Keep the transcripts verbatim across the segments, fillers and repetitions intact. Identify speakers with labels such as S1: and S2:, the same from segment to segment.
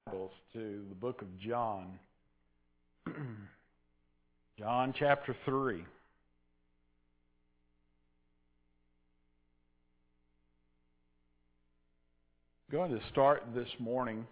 S1: Bibles to the book of John. John chapter three. I'm going to start this morning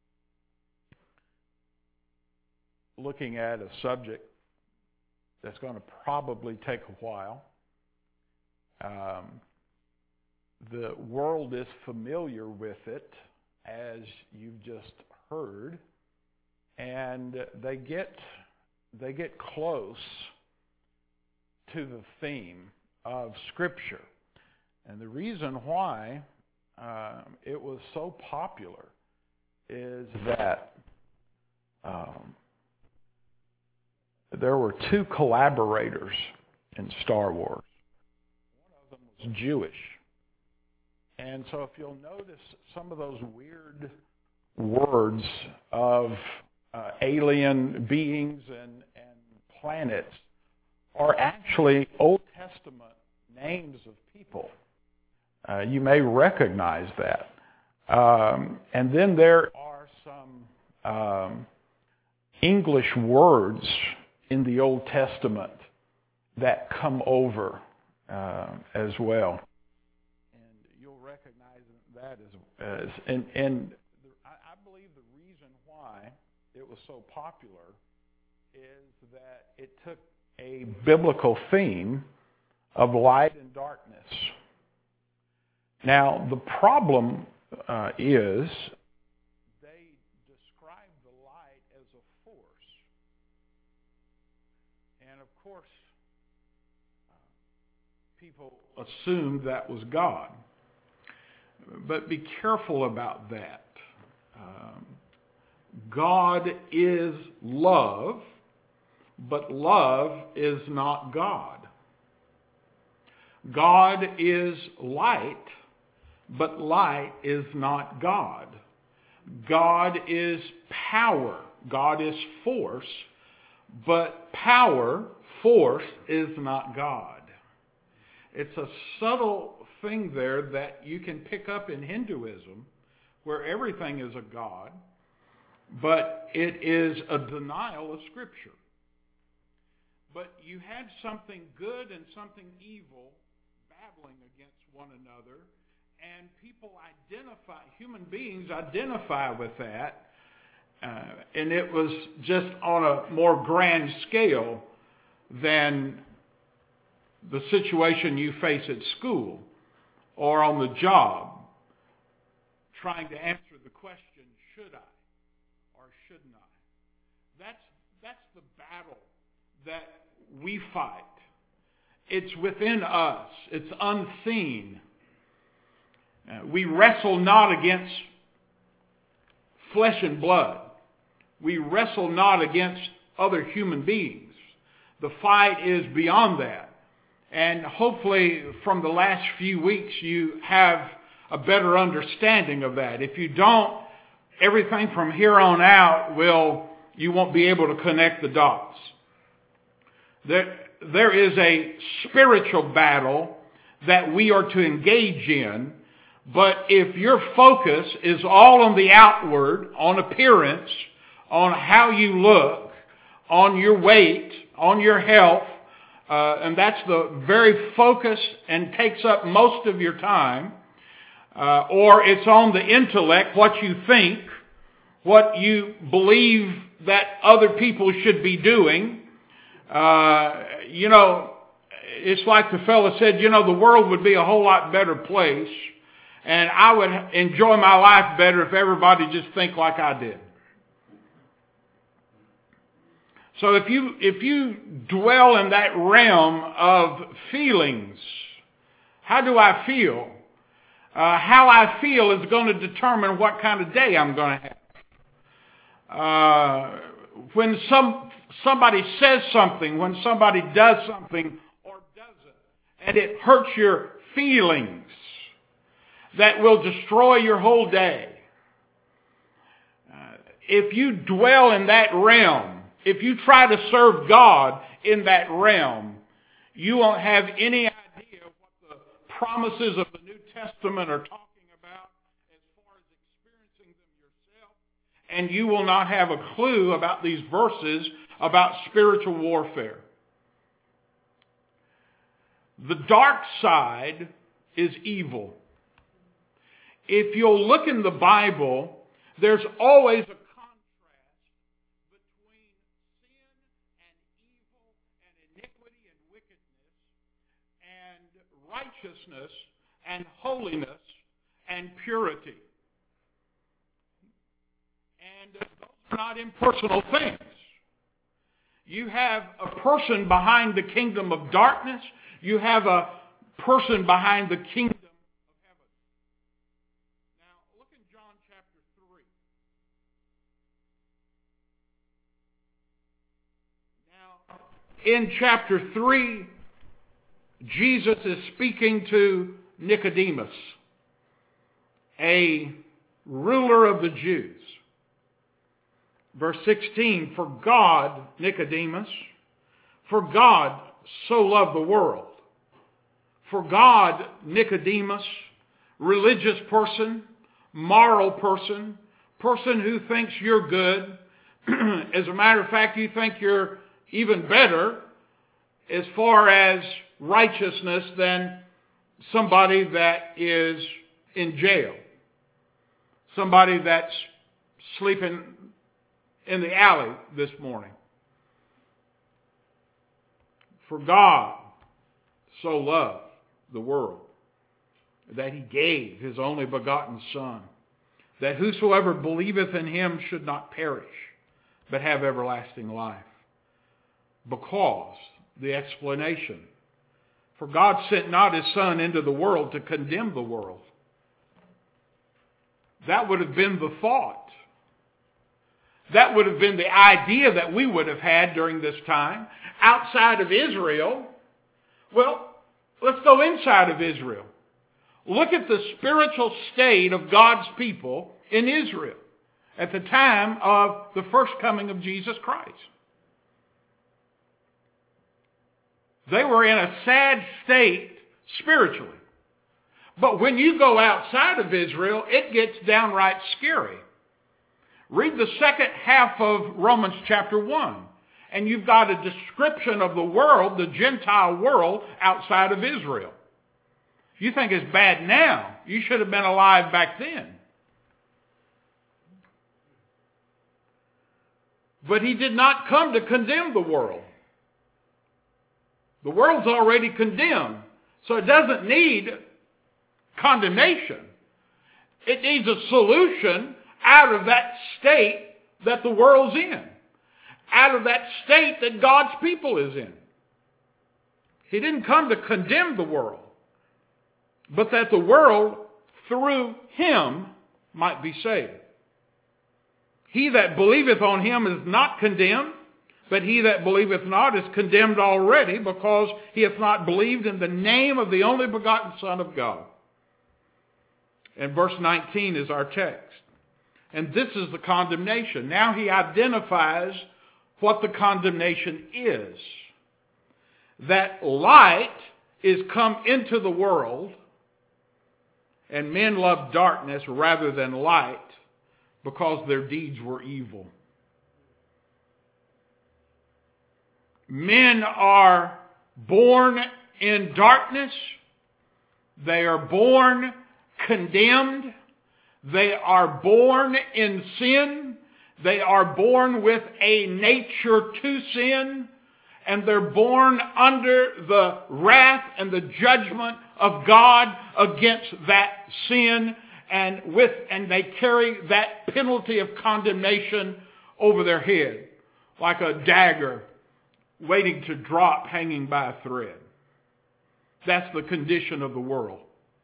S1: looking at a subject that's going to probably take a while. Um, the world is familiar with it, as you've just heard, and they get they get close to the theme of Scripture. And the reason why uh, it was so popular is that um, there were two collaborators in Star Wars. One of them was Jewish. And so if you'll notice some of those weird words of uh, alien beings and, and planets are actually Old Testament names of people. Uh, you may recognize that. Um, and then there are some um, English words in the Old Testament that come over uh, as well. That is, as, and, and the, I, I believe the reason why it was so popular is that it took a biblical theme of light and darkness. Now, the problem uh, is they describe the light as a force. And of course, uh, people assumed that was God. But be careful about that. Um, God is love, but love is not God. God is light, but light is not God. God is power. God is force, but power, force, is not God. It's a subtle thing there that you can pick up in Hinduism, where everything is a god, but it is a denial of Scripture. But you had something good and something evil battling against one another, and people identify, human beings identify with that, uh, and it was just on a more grand scale than the situation you face at school or on the job, trying to answer the question, should I or shouldn't I? That's, that's the battle that we fight. It's within us. It's unseen. Uh, we wrestle not against flesh and blood. We wrestle not against other human beings. The fight is beyond that. And hopefully from the last few weeks you have a better understanding of that. If you don't, everything from here on out will, you won't be able to connect the dots. There, there is a spiritual battle that we are to engage in, but if your focus is all on the outward, on appearance, on how you look, on your weight, on your health, Uh, and that's the very focus and takes up most of your time, uh, or it's on the intellect, what you think, what you believe that other people should be doing. Uh, you know, it's like the fellow said, you know, the world would be a whole lot better place, and I would enjoy my life better if everybody just think like I did. So if you if you dwell in that realm of feelings, how do I feel? Uh, how I feel is going to determine what kind of day I'm going to have. Uh, when some somebody says something, when somebody does something or doesn't, and it hurts your feelings, that will destroy your whole day. Uh, if you dwell in that realm, if you try to serve God in that realm, you won't have any idea what the promises of the New Testament are talking about as far as experiencing them yourself and you will not have a clue about these verses about spiritual warfare. The dark side is evil. If you'll look in the Bible, there's always a contrast between sin and evil and iniquity and wickedness and righteousness and holiness and purity. And those are not impersonal things. You have a person behind the kingdom of darkness. You have a person behind the kingdom of heaven. Now, look in John chapter three. Now, in chapter three, Jesus is speaking to Nicodemus, a ruler of the Jews. Verse sixteen, for God, Nicodemus, for God so loved the world. For God, Nicodemus, religious person, moral person, person who thinks you're good. As a matter of fact, you think you're even better as far as righteousness than somebody that is in jail. Somebody that's sleeping in the alley this morning. For God so loved the world that he gave his only begotten Son, that whosoever believeth in him should not perish, but have everlasting life. Because, the explanation, for God sent not his Son into the world to condemn the world. That would have been the thought. That would have been the idea that we would have had during this time. Outside of Israel, well, let's go inside of Israel. Look at the spiritual state of God's people in Israel at the time of the first coming of Jesus Christ. They were in a sad state spiritually. But when you go outside of Israel, it gets downright scary. Read the second half of Romans chapter one, and you've got a description of the world, the Gentile world, outside of Israel. You think it's bad now. You should have been alive back then. But he did not come to condemn the world. The world's already condemned, so it doesn't need condemnation. It needs a solution out of that state that the world's in. Out of that state that God's people is in. He didn't come to condemn the world, but that the world, through him, might be saved. He that believeth on him is not condemned, but he that believeth not is condemned already, because he hath not believed in the name of the only begotten Son of God. And verse nineteen is our text. And this is the condemnation. Now he identifies what the condemnation is. That light is come into the world, and men love darkness rather than light, because their deeds were evil. Men are born in darkness. They are born condemned. They are born in sin. They are born with a nature to sin. And they're born under the wrath and the judgment of God against that sin. And with and they carry that penalty of condemnation over their head, like a dagger waiting to drop, hanging by a thread. That's the condition of the world.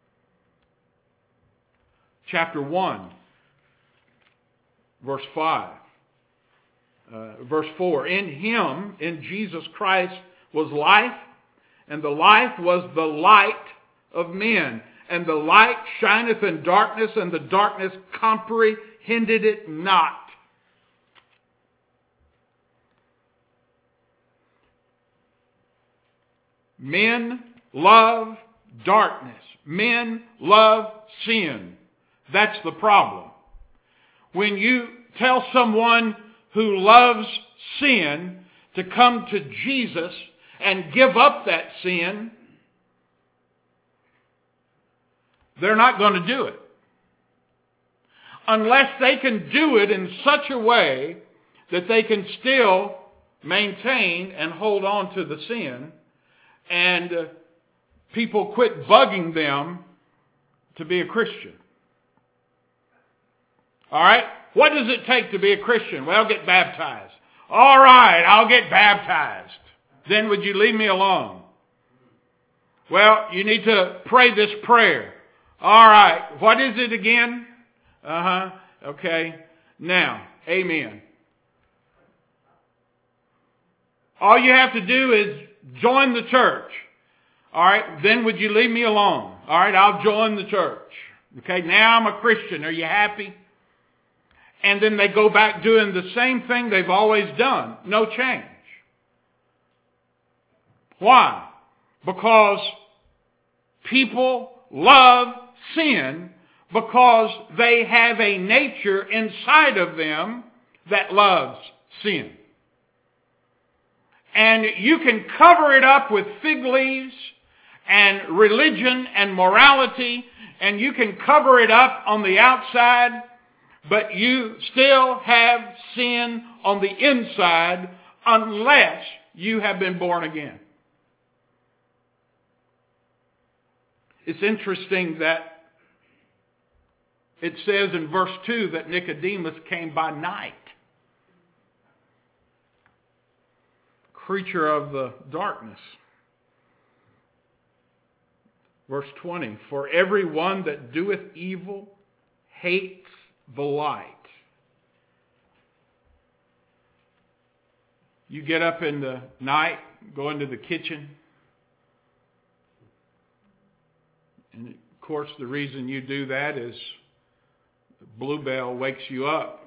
S1: Chapter one, verse five. Uh, verse four, in him, in Jesus Christ, was life, and the life was the light of men. And the light shineth in darkness, and the darkness comprehended it not. Men love darkness. Men love sin. That's the problem. When you tell someone who loves sin to come to Jesus and give up that sin, they're not going to do it. Unless they can do it in such a way that they can still maintain and hold on to the sin, and uh, people quit bugging them to be a Christian. All right? What does it take to be a Christian? Well, get baptized. All right, I'll get baptized. Then would you leave me alone? Well, you need to pray this prayer. All right, what is it again? Uh-huh, okay. Now, amen. All you have to do is join the church. All right, then would you leave me alone? All right, I'll join the church. Okay, now I'm a Christian. Are you happy? And then they go back doing the same thing they've always done. No change. Why? Because people love sin because they have a nature inside of them that loves sin. And you can cover it up with fig leaves and religion and morality, and you can cover it up on the outside, but you still have sin on the inside unless you have been born again. It's interesting that it says in verse two that Nicodemus came by night. Creature of the darkness. Verse twenty, for everyone that doeth evil hates the light. You get up in the night, go into the kitchen, and of course the reason you do that is the bluebell wakes you up.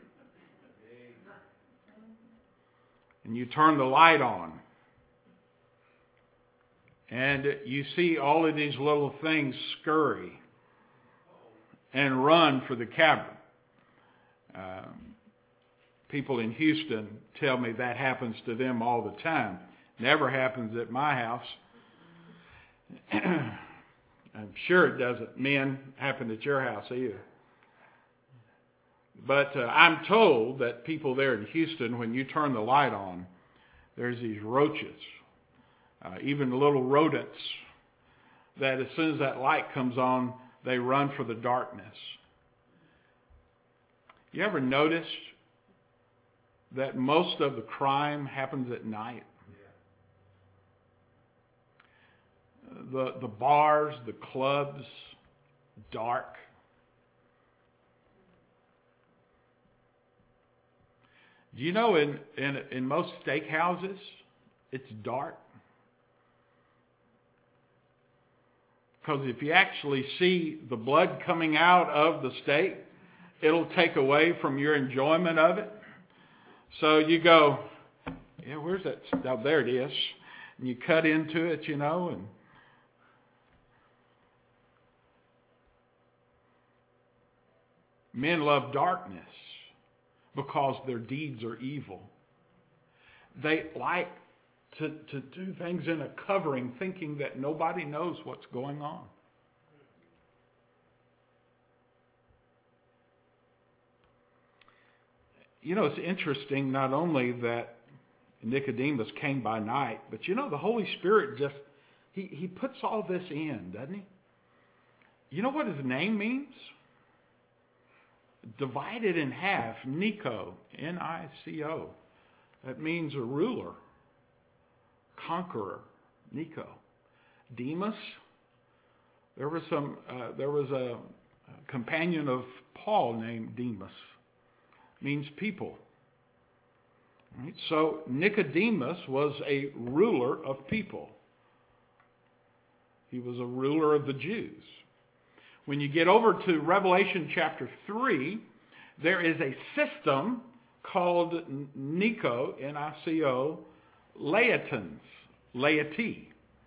S1: And you turn the light on. And you see all of these little things scurry and run for the cavern. Um, people in Houston tell me that happens to them all the time. Never happens at my house. I'm sure it doesn't, men, happen at your house either. But uh, I'm told that people there in Houston, when you turn the light on, there's these roaches, uh, even little rodents, that as soon as that light comes on, they run for the darkness. You ever noticed that most of the crime happens at night? The, the bars, the clubs, dark. Do you know in, in, in most steakhouses, it's dark? Because if you actually see the blood coming out of the steak, it'll take away from your enjoyment of it. So you go, yeah, where's that? Oh, there it is. And you cut into it, you know, and men love darkness because their deeds are evil. They like to, to do things in a covering, thinking that nobody knows what's going on. You know, it's interesting not only that Nicodemus came by night, but you know, the Holy Spirit just, he, he puts all this in, doesn't he? You know what his name means? Divided in half, Nico, N I C O. That means a ruler, conqueror, Nico. Demas, there was some. Uh, there was a companion of Paul named Demas. Means people. Right? So Nicodemus was a ruler of people. He was a ruler of the Jews. When you get over to Revelation chapter three, there is a system called Nico, N I C O, Laitans, laity,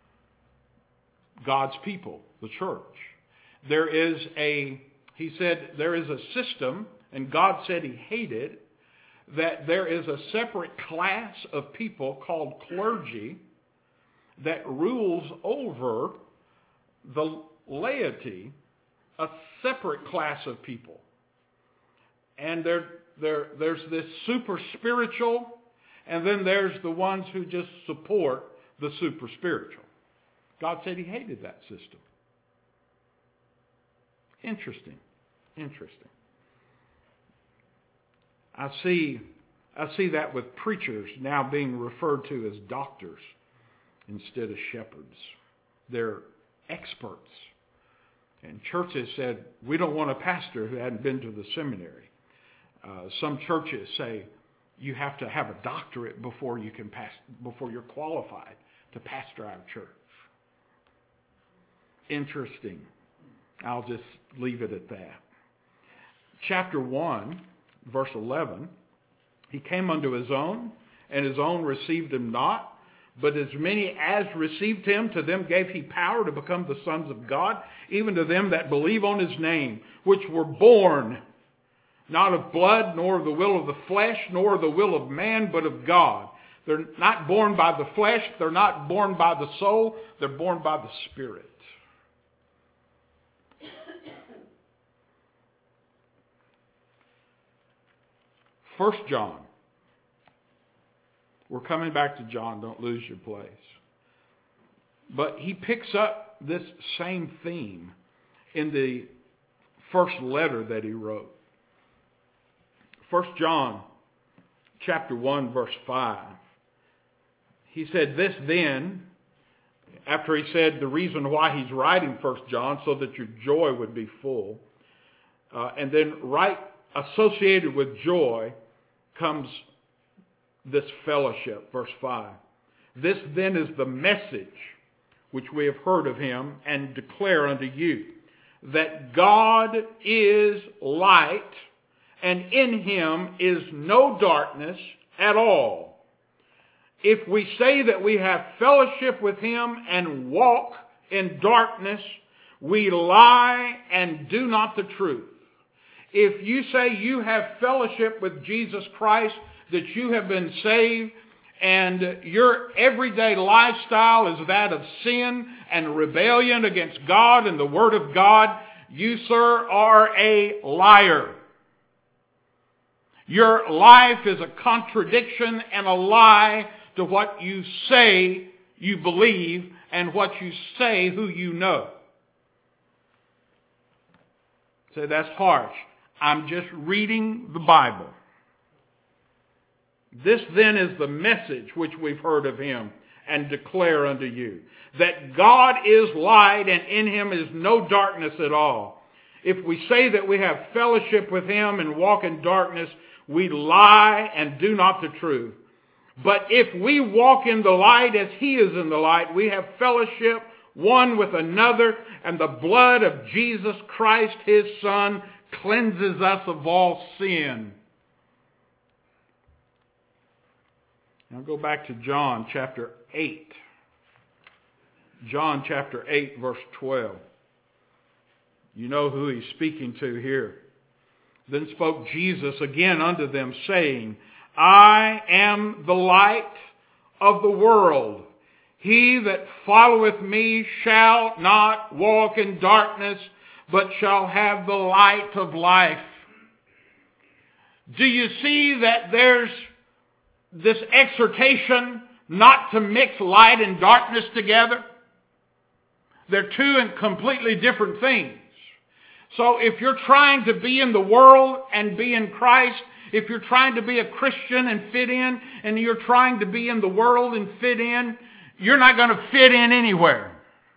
S1: God's people, the church. There is a, he said, there is a system and God said he hated, that there is a separate class of people called clergy that rules over the laity, a separate class of people. And there, there, there's this super spiritual, and then there's the ones who just support the super spiritual. God said he hated that system. Interesting. Interesting. I see, I see that with preachers now being referred to as doctors instead of shepherds. They're experts. And churches said, we don't want a pastor who hadn't been to the seminary. Uh, some churches say you have to have a doctorate before you can pass, before you're qualified to pastor our church. Interesting. I'll just leave it at that. Chapter one, verse eleven, he came unto his own, and his own received him not. But as many as received him, to them gave he power to become the sons of God, even to them that believe on his name, which were born not of blood, nor of the will of the flesh, nor of the will of man, but of God. They're not born by the flesh. They're not born by the soul. They're born by the Spirit. First John. We're coming back to John. Don't lose your place. But he picks up this same theme in the first letter that he wrote. First John chapter one, verse five. He said, this then, after he said the reason why he's writing First John, so that your joy would be full. Uh, and then right associated with joy comes this fellowship, verse five. This then is the message which we have heard of him and declare unto you, that God is light, and in him is no darkness at all. If we say that we have fellowship with him and walk in darkness, we lie and do not the truth. If you say you have fellowship with Jesus Christ, that you have been saved, and your everyday lifestyle is that of sin and rebellion against God and the Word of God, you, sir, are a liar. Your life is a contradiction and a lie to what you say you believe and what you say who you know. Say, that's harsh. I'm just reading the Bible. This then is the message which we've heard of him and declare unto you, that God is light and in him is no darkness at all. If we say that we have fellowship with him and walk in darkness, we lie and do not the truth. But if we walk in the light as he is in the light, we have fellowship one with another, and the blood of Jesus Christ, his Son, cleanses us of all sin. Now go back to John chapter eight. John chapter eight, verse twelve. You know who he's speaking to here. Then spoke Jesus again unto them, saying, I am the light of the world. He that followeth me shall not walk in darkness, but shall have the light of life. Do you see that there's this exhortation not to mix light and darkness together? They're two and completely different things. So if you're trying to be in the world and be in Christ, if you're trying to be a Christian and fit in, and you're trying to be in the world and fit in, you're not going to fit in anywhere.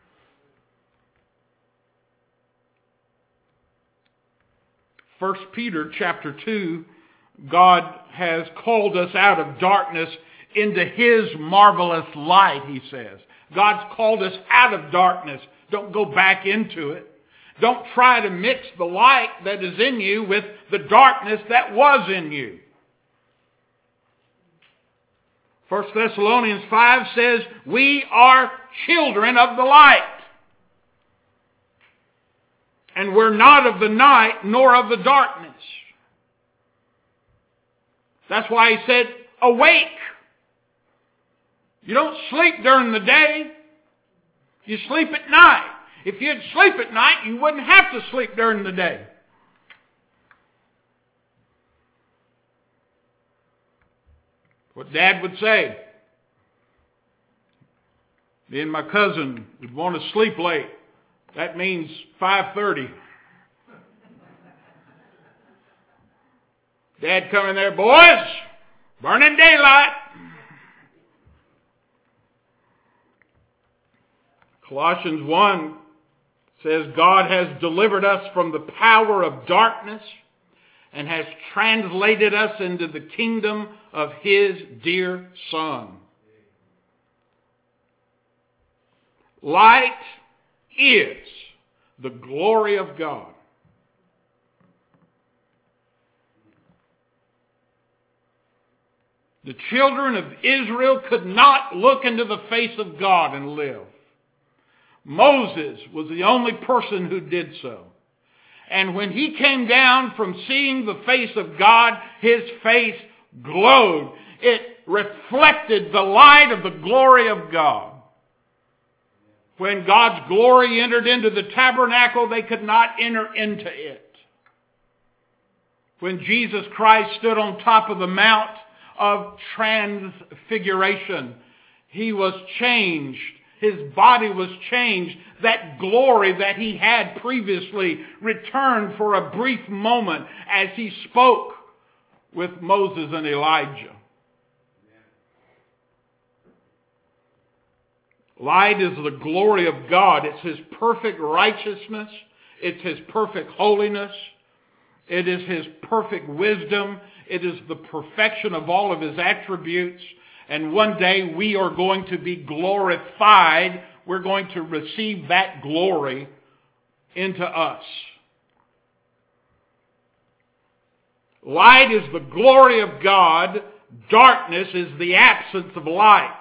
S1: First Peter chapter two, God has called us out of darkness into his marvelous light, he says. God's called us out of darkness. Don't go back into it. Don't try to mix the light that is in you with the darkness that was in you. First Thessalonians five says, we are children of the light. And we're not of the night nor of the darkness. That's why he said, awake. You don't sleep during the day. You sleep at night. If you'd sleep at night, you wouldn't have to sleep during the day. What Dad would say. Me and my cousin would want to sleep late. That means five thirty. Dad come in there, boys, burning daylight. Colossians one says, God has delivered us from the power of darkness and has translated us into the kingdom of His dear Son. Light is the glory of God. The children of Israel could not look into the face of God and live. Moses was the only person who did so. And when he came down from seeing the face of God, his face glowed. It reflected the light of the glory of God. When God's glory entered into the tabernacle, they could not enter into it. When Jesus Christ stood on top of the Mount of Transfiguration, He was changed. His body was changed. That glory that He had previously returned for a brief moment as He spoke with Moses and Elijah. Light is the glory of God. It's His perfect righteousness. It's His perfect holiness. It is His perfect wisdom. It is the perfection of all of His attributes. And one day we are going to be glorified. We're going to receive that glory into us. Light is the glory of God. Darkness is the absence of light.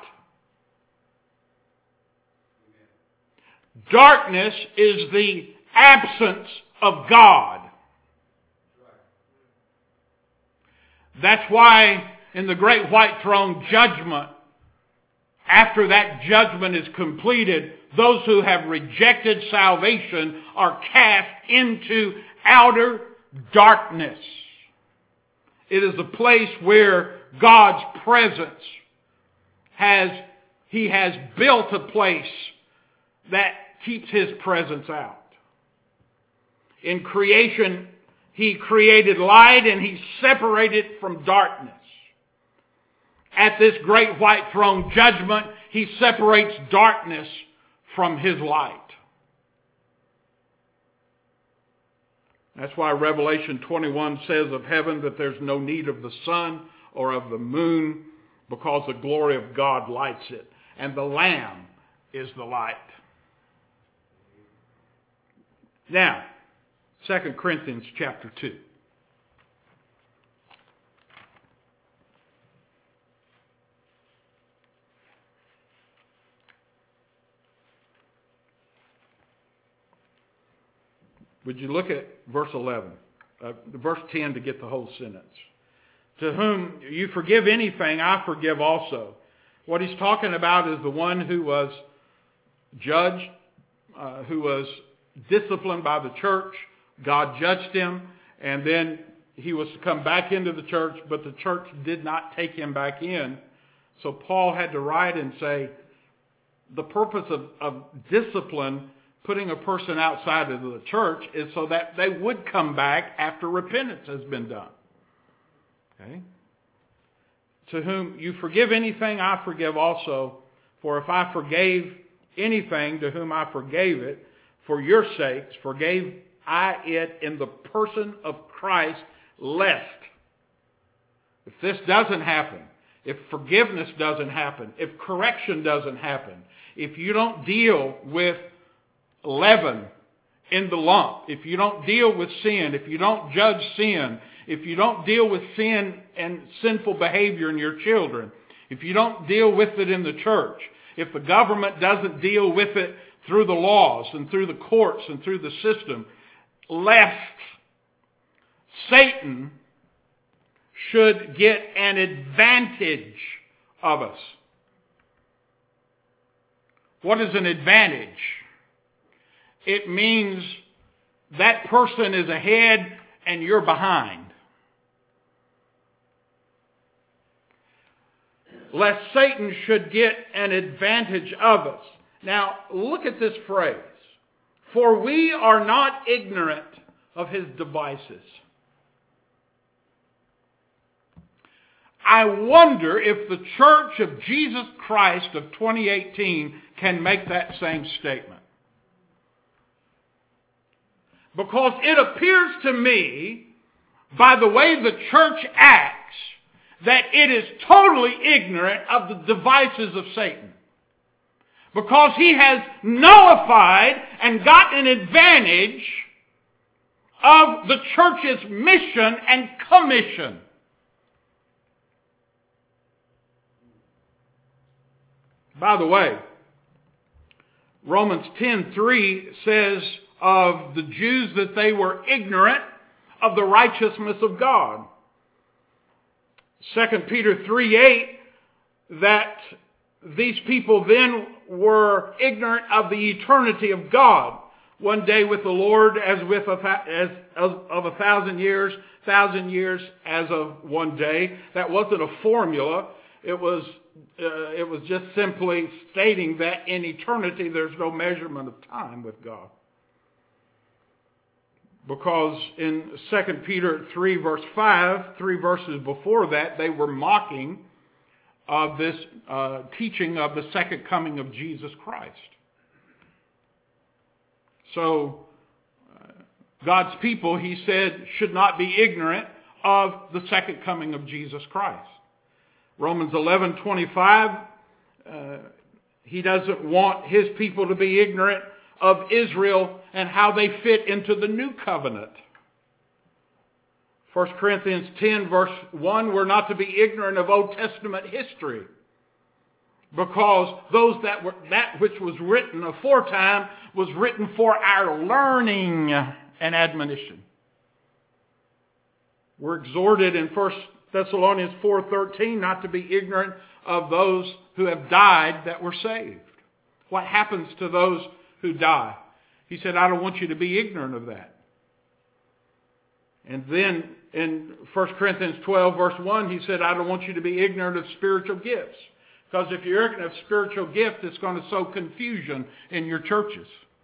S1: Darkness is the absence of God. That's why in the great white throne judgment, after that judgment is completed, those who have rejected salvation are cast into outer darkness. It is a place where God's presence has, He has built a place that keeps His presence out. In creation, He created light and He separated it from darkness. At this great white throne judgment, He separates darkness from His light. That's why Revelation twenty-one says of heaven that there's no need of the sun or of the moon, because the glory of God lights it. And the Lamb is the light. Now, Second Corinthians chapter two. Would you look at verse eleven, uh, verse ten to get the whole sentence. To whom you forgive anything, I forgive also. What he's talking about is the one who was judged, uh, who was disciplined by the church. God judged him, and then he was to come back into the church, but the church did not take him back in. So Paul had to write and say, the purpose of, of discipline, putting a person outside of the church, is so that they would come back after repentance has been done. Okay? To whom you forgive anything, I forgive also. For if I forgave anything to whom I forgave it, for your sakes, forgave I it in the person of Christ, lest, if this doesn't happen, if forgiveness doesn't happen, if correction doesn't happen, if you don't deal with leaven in the lump, if you don't deal with sin, if you don't judge sin, if you don't deal with sin and sinful behavior in your children, if you don't deal with it in the church, if the government doesn't deal with it through the laws and through the courts and through the system, lest Satan should get an advantage of us. What is an advantage? It means that person is ahead and you're behind. Lest Satan should get an advantage of us. Now, look at this phrase. For we are not ignorant of his devices. I wonder if the Church of Jesus Christ of twenty eighteen can make that same statement. Because it appears to me, by the way the church acts, that it is totally ignorant of the devices of Satan. Because he has nullified and got an advantage of the church's mission and commission. By the way, Romans ten three says of the Jews that they were ignorant of the righteousness of God. Second Peter three eight, that these people then were ignorant of the eternity of God. One day with the Lord as with a as of, of a thousand years, thousand years as of one day. That wasn't a formula. It was uh, it was just simply stating that in eternity there's no measurement of time with God. Because in Second Peter three verse five, three verses before that, they were mocking of this uh, teaching of the second coming of Jesus Christ. So, uh, God's people, he said, should not be ignorant of the second coming of Jesus Christ. Romans eleven twenty-five, uh, he doesn't want his people to be ignorant of Israel and how they fit into the new covenant. First Corinthians ten verse one, we're not to be ignorant of Old Testament history. Because those that were, that which was written aforetime was written for our learning and admonition. We're exhorted in First Thessalonians four thirteen not to be ignorant of those who have died that were saved. What happens to those who die? He said, I don't want you to be ignorant of that. And then in First Corinthians twelve verse one, he said, I don't want you to be ignorant of spiritual gifts. Because if you're ignorant of spiritual gifts, it's going to sow confusion in your churches.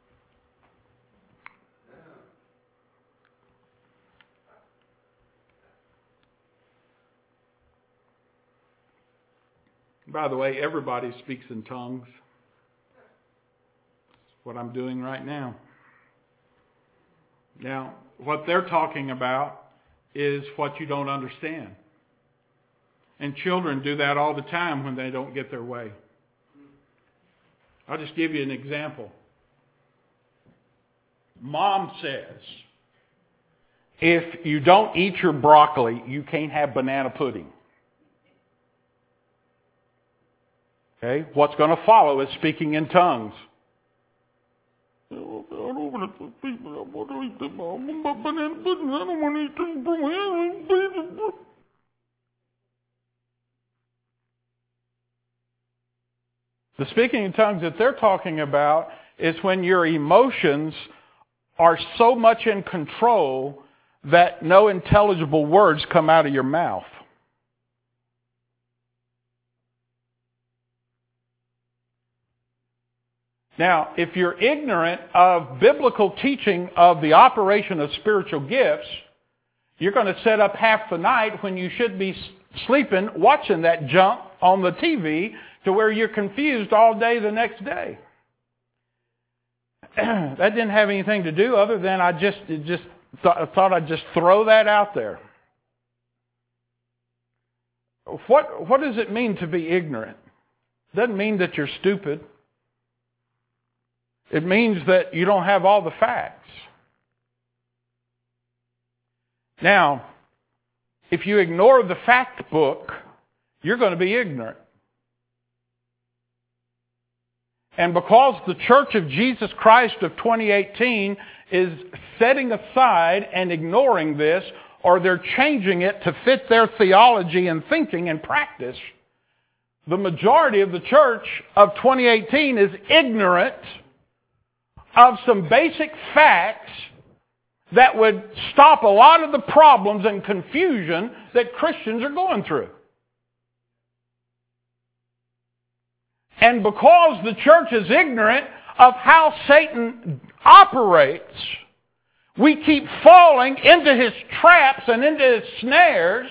S1: By the way, everybody speaks in tongues. That's what I'm doing right now. Now, what they're talking about is what you don't understand. And children do that all the time when they don't get their way. I'll just give you an example. Mom says, if you don't eat your broccoli, you can't have banana pudding. Okay? What's going to follow is speaking in tongues. I don't want to eat banana pudding. I don't want to eat banana pudding. The speaking in tongues that they're talking about is when your emotions are so much in control that no intelligible words come out of your mouth. Now, if you're ignorant of biblical teaching of the operation of spiritual gifts, you're going to sit up half the night when you should be sleeping watching that junk on the T V to where you're confused all day the next day. That didn't have anything to do other than I just, just th- thought I'd just throw that out there. What, what does it mean to be ignorant? It doesn't mean that you're stupid. It means that you don't have all the facts. Now, if you ignore the fact book, you're going to be ignorant. And because the Church of Jesus Christ of twenty eighteen is setting aside and ignoring this, or they're changing it to fit their theology and thinking and practice, the majority of the church of twenty eighteen is ignorant of some basic facts that would stop a lot of the problems and confusion that Christians are going through. And because the church is ignorant of how Satan operates, we keep falling into his traps and into his snares,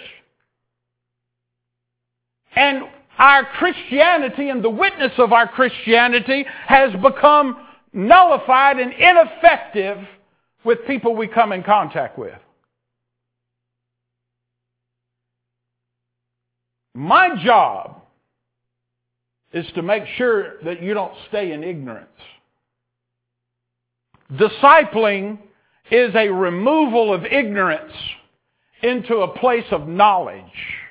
S1: and our Christianity and the witness of our Christianity has become nullified and ineffective with people we come in contact with. My job is to make sure that you don't stay in ignorance. Discipling is a removal of ignorance into a place of knowledge.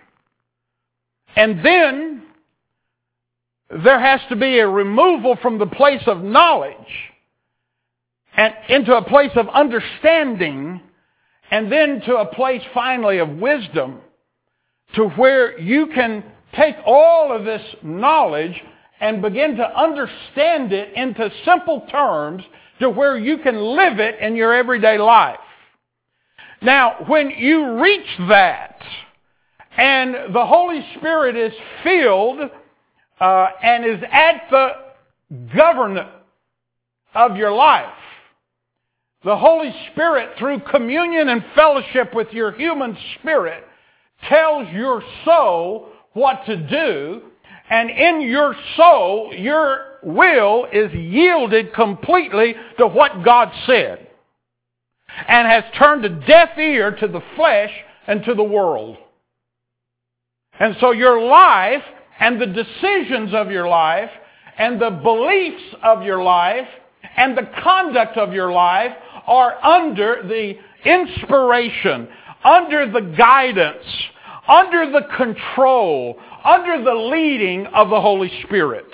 S1: And then there has to be a removal from the place of knowledge and into a place of understanding, and then to a place finally of wisdom, to where you can take all of this knowledge and begin to understand it into simple terms to where you can live it in your everyday life. Now, when you reach that, and the Holy Spirit is filled uh, and is at the government of your life, the Holy Spirit, through communion and fellowship with your human spirit, tells your soul what to do, and in your soul, your will is yielded completely to what God said, and has turned a deaf ear to the flesh and to the world. And so your life and the decisions of your life and the beliefs of your life and the conduct of your life are under the inspiration, under the guidance, under the control, under the leading of the Holy Spirit.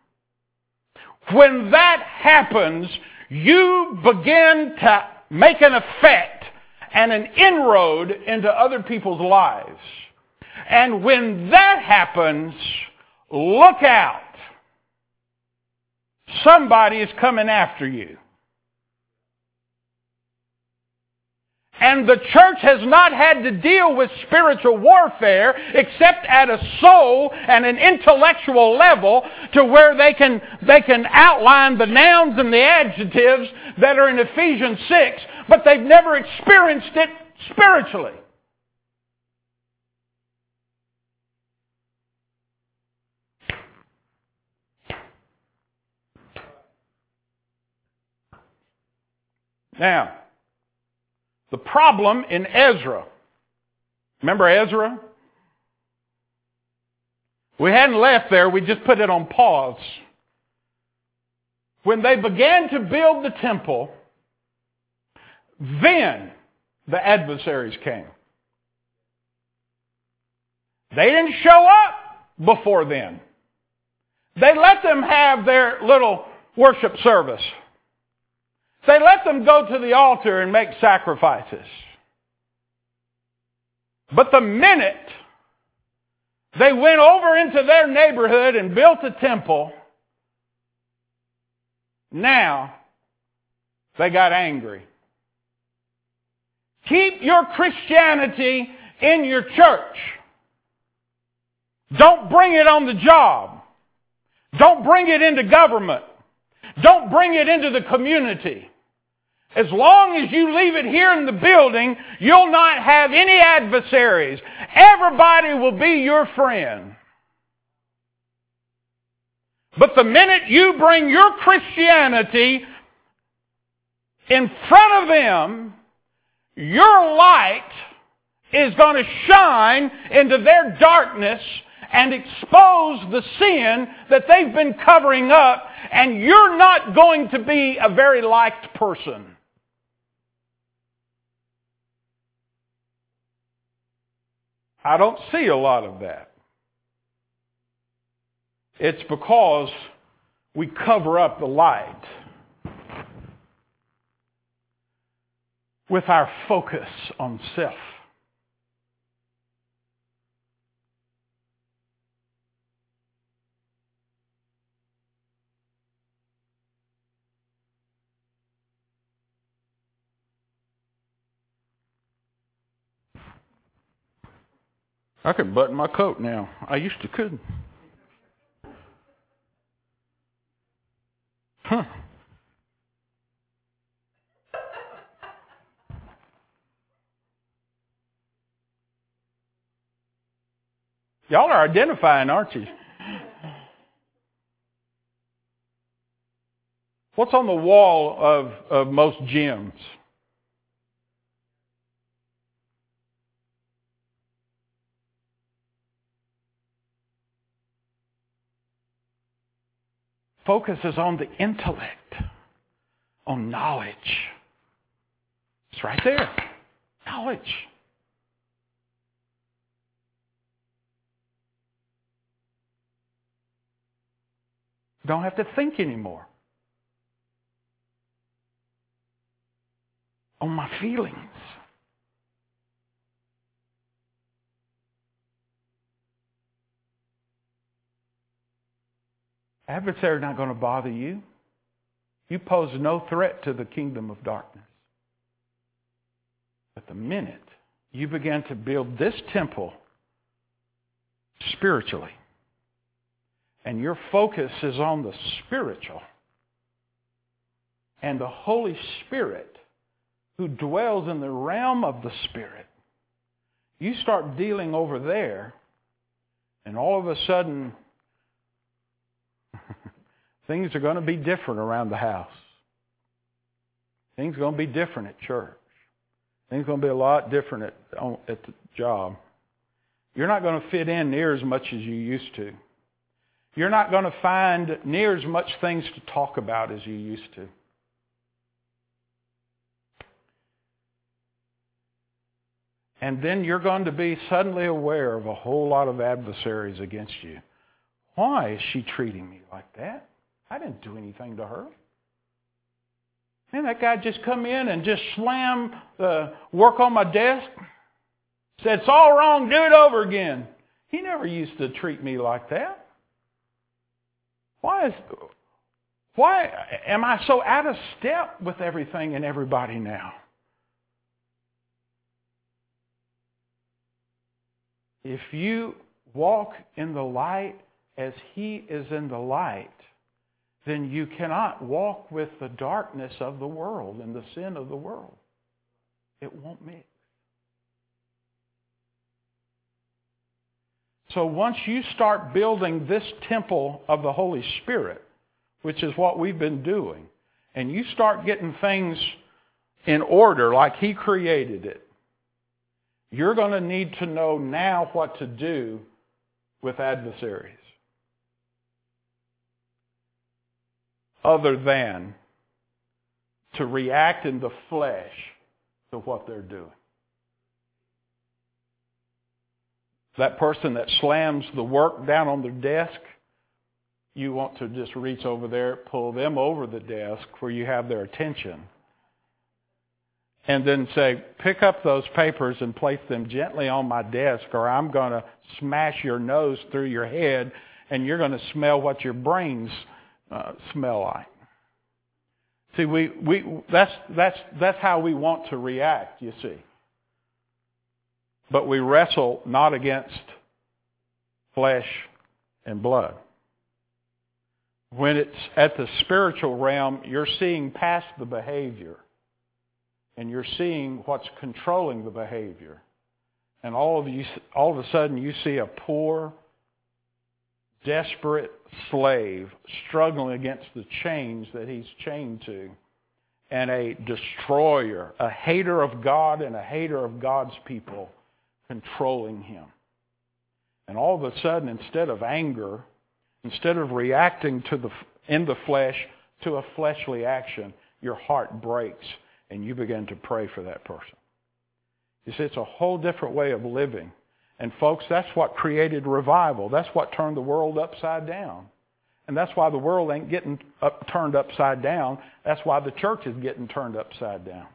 S1: When that happens, you begin to make an effect and an inroad into other people's lives. And when that happens, look out. Somebody is coming after you. And the church has not had to deal with spiritual warfare except at a soul and an intellectual level, to where they can, they can outline the nouns and the adjectives that are in Ephesians six, but they've never experienced it spiritually. Now, the problem in Ezra. Remember Ezra? We hadn't left there, we just put it on pause. When they began to build the temple, then the adversaries came. They didn't show up before then. They let them have their little worship service. They let them go to the altar and make sacrifices. But the minute they went over into their neighborhood and built a temple, now they got angry. Keep your Christianity in your church. Don't bring it on the job. Don't bring it into government. Don't bring it into the community. As long as you leave it here in the building, you'll not have any adversaries. Everybody will be your friend. But the minute you bring your Christianity in front of them, your light is going to shine into their darkness and expose the sin that they've been covering up, and you're not going to be a very liked person. I don't see a lot of that. It's because we cover up the light with our focus on self. I can button my coat now. I used to couldn't. Huh. Y'all are identifying, aren't you? What's on the wall of, of most gyms? Focuses on the intellect, on knowledge. It's right there. Knowledge. Don't have to think anymore. On my feelings. Adversary's not going to bother you. You pose no threat to the kingdom of darkness. But the minute you begin to build this temple spiritually, and your focus is on the spiritual, and the Holy Spirit who dwells in the realm of the Spirit, you start dealing over there, and all of a sudden, things are going to be different around the house. Things are going to be different at church. Things are going to be a lot different at, at the job. You're not going to fit in near as much as you used to. You're not going to find near as much things to talk about as you used to. And then you're going to be suddenly aware of a whole lot of adversaries against you. Why is she treating me like that? I didn't do anything to her. Man, that guy just come in and just slammed the work on my desk. Said, it's all wrong, do it over again. He never used to treat me like that. Why is, why am I so out of step with everything and everybody now? If you walk in the light as He is in the light, then you cannot walk with the darkness of the world and the sin of the world. It won't mix. So once you start building this temple of the Holy Spirit, which is what we've been doing, and you start getting things in order like He created it, you're going to need to know now what to do with adversaries. Other than to react in the flesh to what they're doing. That person that slams the work down on their desk, you want to just reach over there, pull them over the desk where you have their attention, and then say, pick up those papers and place them gently on my desk, or I'm going to smash your nose through your head, and you're going to smell what your brains uh, smell like. See, we, we that's that's that's how we want to react, you see. But we wrestle not against flesh and blood. When it's at the spiritual realm, you're seeing past the behavior. And you're seeing what's controlling the behavior. And all of you, all of a sudden you see a poor, desperate slave struggling against the chains that he's chained to. And a destroyer, a hater of God and a hater of God's people controlling him. And all of a sudden, instead of anger, instead of reacting to the in the flesh to a fleshly action, your heart breaks and you begin to pray for that person. You see, it's a whole different way of living. And folks, that's what created revival. That's what turned the world upside down. And that's why the world ain't getting up, turned upside down. That's why the church is getting turned upside down.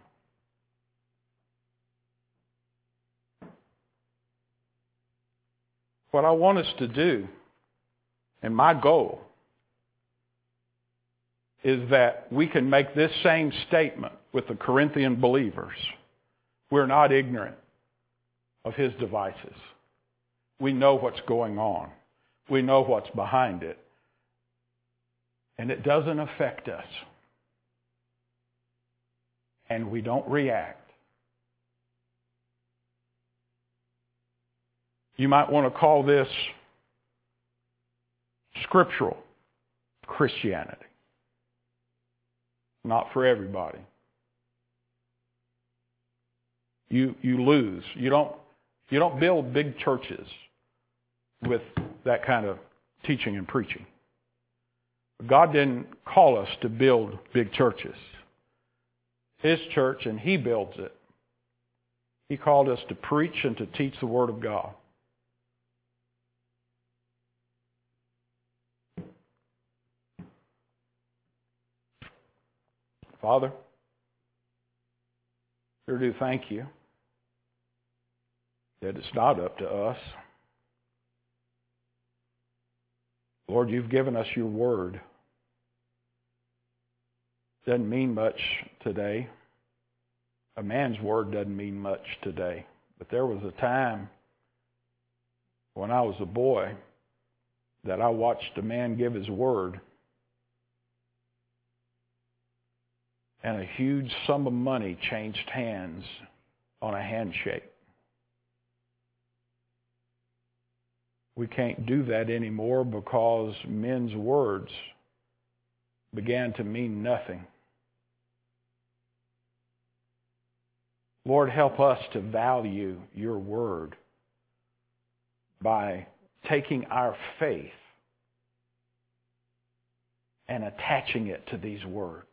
S1: What I want us to do, and my goal, is that we can make this same statement with the Corinthian believers. We're not ignorant of his devices. We know what's going on. We know what's behind it. And it doesn't affect us. And we don't react. You might want to call this scriptural Christianity. Not for everybody. You you lose. You don't you don't build big churches with that kind of teaching and preaching. God didn't call us to build big churches. His church, and He builds it. He called us to preach and to teach the Word of God. Father, sure do thank you that it's not up to us. Lord, you've given us your word. Doesn't mean much today. A man's word doesn't mean much today. But there was a time when I was a boy that I watched a man give his word. And a huge sum of money changed hands on a handshake. We can't do that anymore because men's words began to mean nothing. Lord, help us to value your word by taking our faith and attaching it to these words.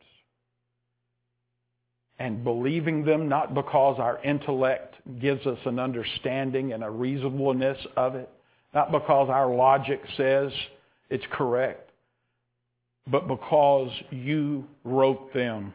S1: And believing them not because our intellect gives us an understanding and a reasonableness of it, not because our logic says it's correct, but because you wrote them.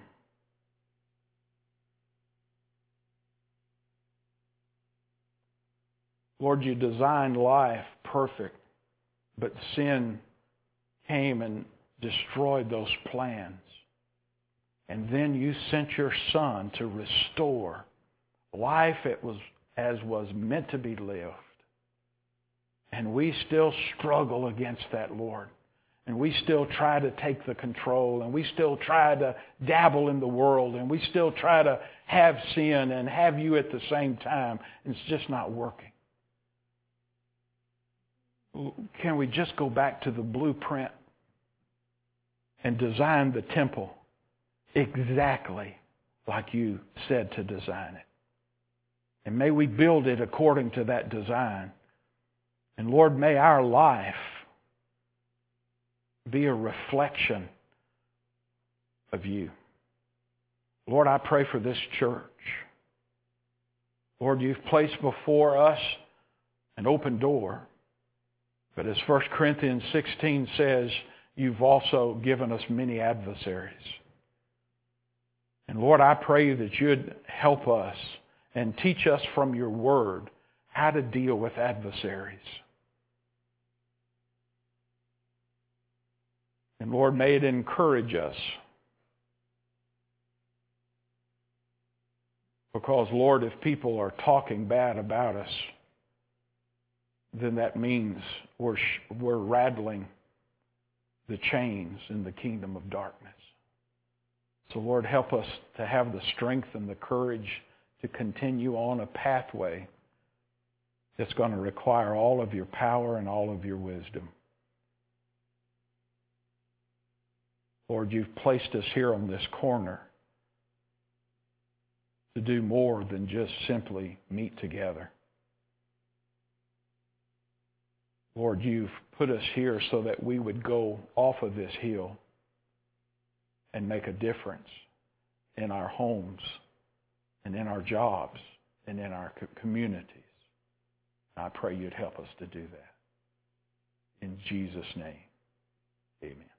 S1: Lord, you designed life perfect, but sin came and destroyed those plans. And then you sent your Son to restore life it was as was meant to be lived. And we still struggle against that, Lord. And we still try to take the control. And we still try to dabble in the world. And we still try to have sin and have you at the same time. And it's just not working. Can we just go back to the blueprint and design the temple exactly like you said to design it? And may we build it according to that design. And Lord, may our life be a reflection of you. Lord, I pray for this church. Lord, you've placed before us an open door. But as First Corinthians sixteen says, you've also given us many adversaries. And Lord, I pray that you'd help us and teach us from your word how to deal with adversaries. And Lord, may it encourage us. Because, Lord, if people are talking bad about us, then that means we're, we're rattling the chains in the kingdom of darkness. So, Lord, help us to have the strength and the courage to continue on a pathway that's going to require all of your power and all of your wisdom. Lord, you've placed us here on this corner to do more than just simply meet together. Lord, you've put us here so that we would go off of this hill and make a difference in our homes and in our jobs and in our communities. I pray you'd help us to do that. In Jesus' name, amen.